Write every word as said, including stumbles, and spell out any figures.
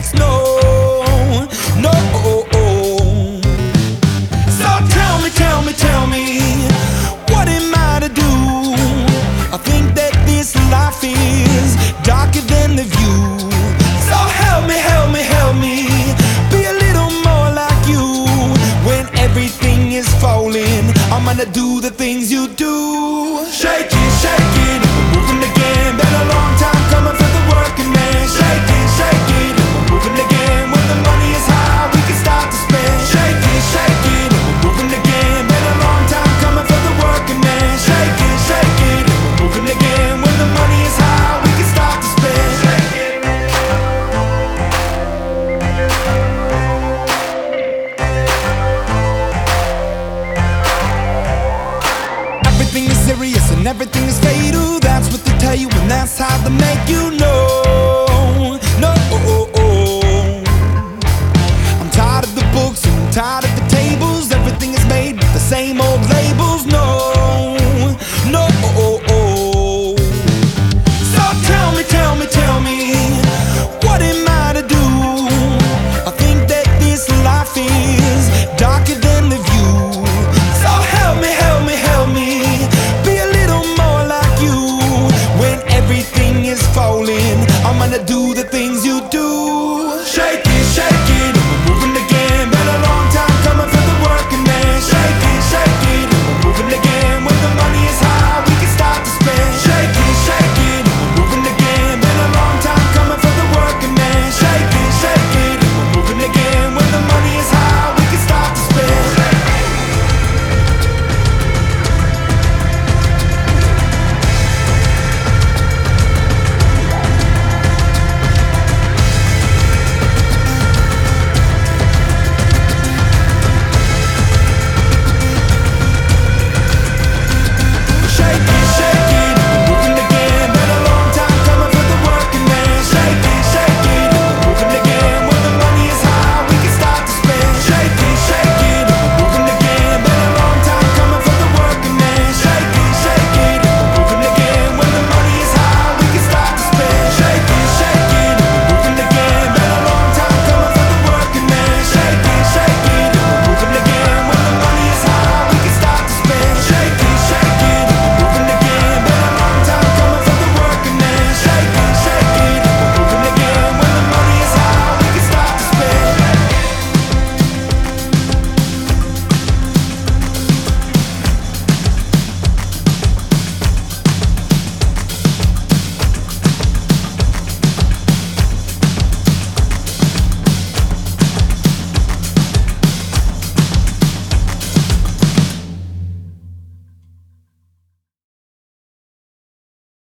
regrets, no, no. So tell me, tell me, tell me, what am I to do? I think that this life is darker than the view. So help me, help me, help me, be a little more like you. When everything is falling, I'm gonna do the things you do.